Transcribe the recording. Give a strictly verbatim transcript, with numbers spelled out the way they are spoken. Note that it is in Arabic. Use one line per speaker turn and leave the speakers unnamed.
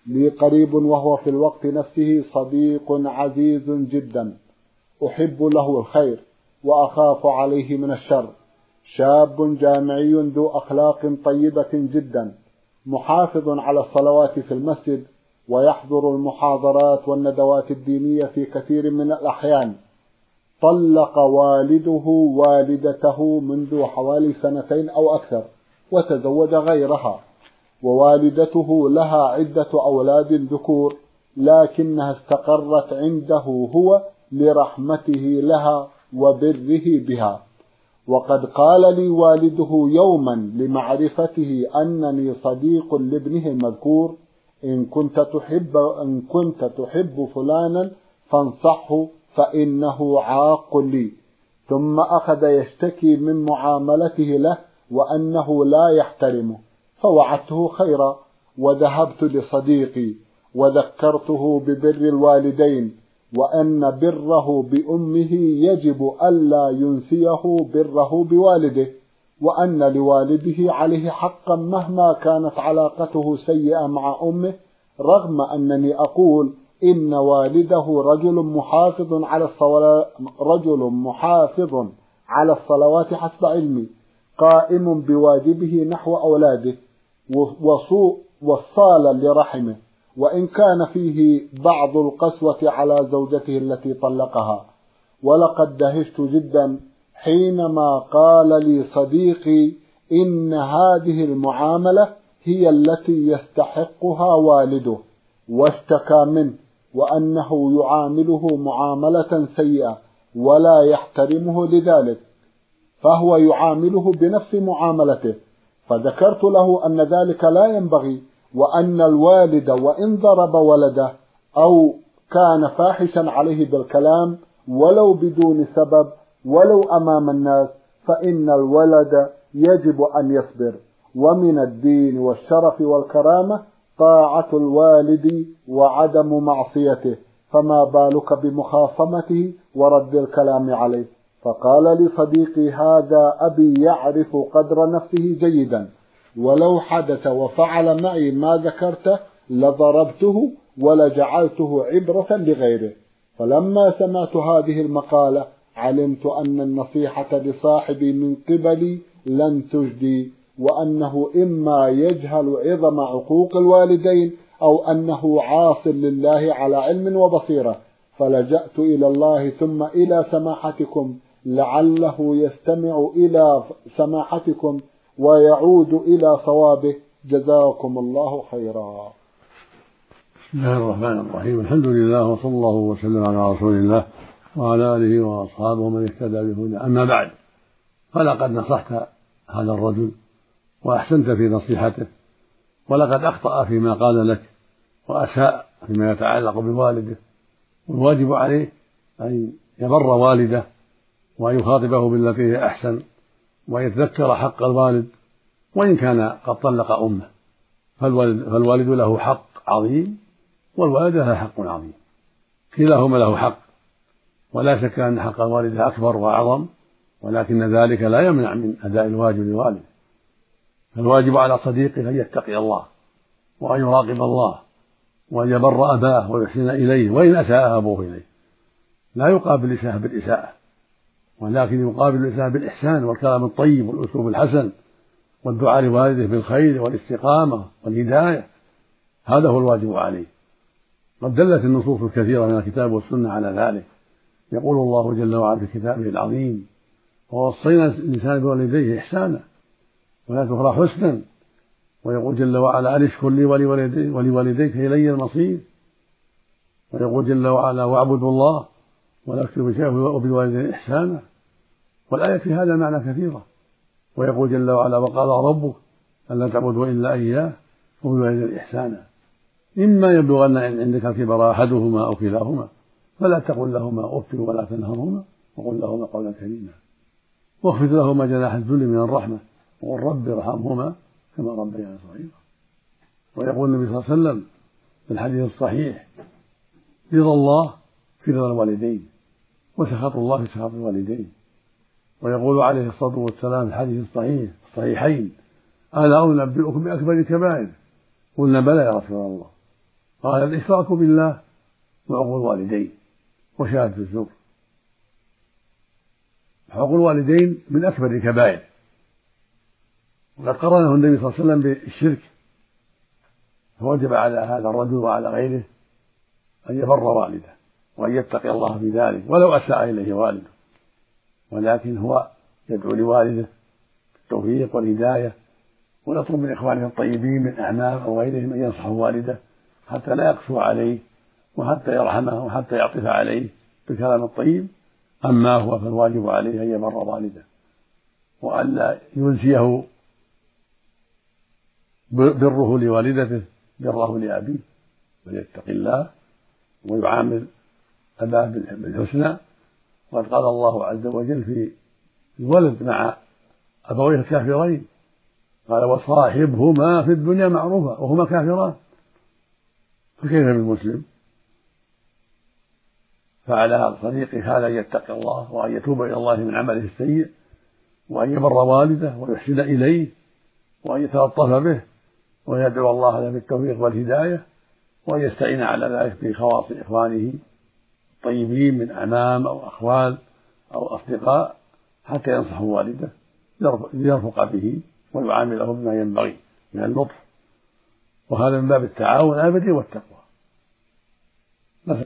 لي قريب وهو في الوقت نفسه صديق عزيز جدا، أحب له الخير وأخاف عليه من الشر، شاب جامعي ذو أخلاق طيبة جدا، محافظ على الصلوات في المسجد، ويحضر المحاضرات والندوات الدينية في كثير من الأحيان. طلق والده والدته منذ حوالي سنتين أو أكثر وتزوج غيرها، ووالدته لها عدة أولاد ذكور، لكنها استقرت عنده هو لرحمته لها وبره بها. وقد قال لي والده يوما لمعرفته أنني صديق لابنه المذكور: إن كنت تحب إن كنت تحب فلانا فانصحه فإنه عاق لي. ثم أخذ يشتكي من معاملته له وأنه لا يحترمه، فوعدته خيرا وذهبت لصديقي وذكرته ببر الوالدين، وأن بره بأمه يجب ألا ينسيه بره بوالده، وأن لوالده عليه حقا مهما كانت علاقته سيئة مع أمه، رغم أنني أقول إن والده رجل محافظ على الصلوات رجل محافظ على الصلوات حسب علمي، قائم بواجبه نحو أولاده، وصوء وصالا لرحمه، وإن كان فيه بعض القسوة على زوجته التي طلقها. ولقد دهشت جدا حينما قال لي صديقي إن هذه المعاملة هي التي يستحقها والده، واشتكى منه وأنه يعامله معاملة سيئة ولا يحترمه لذلك، فهو يعامله بنفس معاملته. فذكرت له أن ذلك لا ينبغي، وأن الوالد وإن ضرب ولده أو كان فاحشا عليه بالكلام ولو بدون سبب ولو أمام الناس، فإن الولد يجب أن يصبر، ومن الدين والشرف والكرامة طاعة الوالد وعدم معصيته، فما بالك بمخاصمته ورد الكلام عليه. فقال لي صديقي: هذا أبي يعرف قدر نفسه جيدا، ولو حدث وفعل معي ما ذكرته لضربته ولجعلته عبرة لغيره. فلما سمعت هذه المقالة علمت أن النصيحة لصاحبي من قبلي لن تجدي، وأنه إما يجهل عظم عقوق الوالدين أو أنه عاص لله على علم وبصيرة. فلجأت إلى الله ثم إلى سماحتكم لعله يستمع إلى سماحتكم ويعود إلى صوابه. جزاكم الله خيرا.
بسم الله الرحمن الرحيم. الحمد لله وصلى الله وسلم على رسول الله وعلى آله وأصحابه من اهتدى بهداه. أما بعد، فلقد نصحت هذا الرجل وأحسنت في نصيحته، ولقد أخطأ فيما قال لك وأساء فيما يتعلق بوالده، والواجب عليه أن يبر والده وأن يخاطبه بالتي هي أحسن، ويتذكر حق الوالد وإن كان قد طلق أمه، فالوالد, فالوالد له حق عظيم والوالدة لها حق عظيم، كلاهما له حق، ولا شك أن حق الوالد أكبر وأعظم، ولكن ذلك لا يمنع من أداء الواجب للوالد. فالواجب على صديقه أن يتقي الله وأن يراقب الله وأن يبر أباه ويحسن إليه وإن أساء أبوه إليه. لا يقابل الإساءة بالإساءة، ولكن يقابل الإساءة بالإحسان والكلام الطيب والأسلوب الحسن والدعاء لوالده بالخير والاستقامة والهداية. هذا هو الواجب عليه. قد دلت النصوص الكثيرة من الكتاب والسنة على ذلك. يقول الله جل وعلا في كتابه العظيم: ووصينا الإنسان بوالديه إحسانا ولا تكره حسنا. ويقول جل وعلا: أن اشكر لي ولوالديك إلي المصير. ويقول جل وعلا: واعبدوا الله ولا تشركوا به شيئا وبالوالدين إحسانا. والآية في هذا معنى كثيرة. ويقول جل وعلا: وقال ربك ألا تعبدوا إلا إياه وبالوالدين إحسانا. إما يبلغن عندك الكبر أحدهما أو كلاهما فلا تقل لهما أف ولا تنهرهما وقل لهما قولا كريما واخفض لهما جناح الذل من الرحمة وقل رب ارحمهما كما ربياني صغيرا. ويقول النبي صلى الله عليه وسلم في الحديث الصحيح: رضا الله في رضا الوالدين وسخط الله في سخط الوالدين. ويقول عليه الصلاة والسلام في الحديث الصحيح الصحيحين: ألا أنبئكم بأكبر الكبائر؟ قلنا: بلى يا رسول الله. قال الإشراك بالله وعقوق الوالدين وشهادة الزور. حقوق الوالدين من أكبر الكبائر، وقد قرنه النبي صلى الله عليه وسلم بالشرك، فوجب على هذا الرجل وعلى غيره أن يبر والده وأن يتقي الله في ذلك ولو أساء إليه والده، ولكن هو يدعو لوالده بالتوفيق والهداية، ويطلب من إخوانه الطيبين من أعمام أو غيرهم أن ينصحوا والده حتى لا يقسو عليه وحتى يرحمه وحتى يعطف عليه بالكلام الطيب. أما هو فالواجب عليه أن يبر والده وأن لا ينسيه بره لوالدته بره لأبيه، وليتقي الله ويعامل أباه بالحسنى. وقد قال الله عز وجل في الولد مع أبويه الكافرين قال وصاحبهما في الدنيا معروفا وهما كافران، فكيف بالمسلم؟ فعلى هذا الطريق هذا يتقي الله وأن يتوب إلى الله من عمله السيء وأن يبر والده ويحسن إليه وأن يتلطف به ويدعو الله له بالتوفيق والهداية، وأن يستعين على ذلك بخواص إخوانه الطيبين من أعمام أو أخوال أو أصدقاء حتى ينصحوا والده ليرفق به ويعامله بما ينبغي من اللطف، وهذا من باب التعاون الأبدي والتقوى.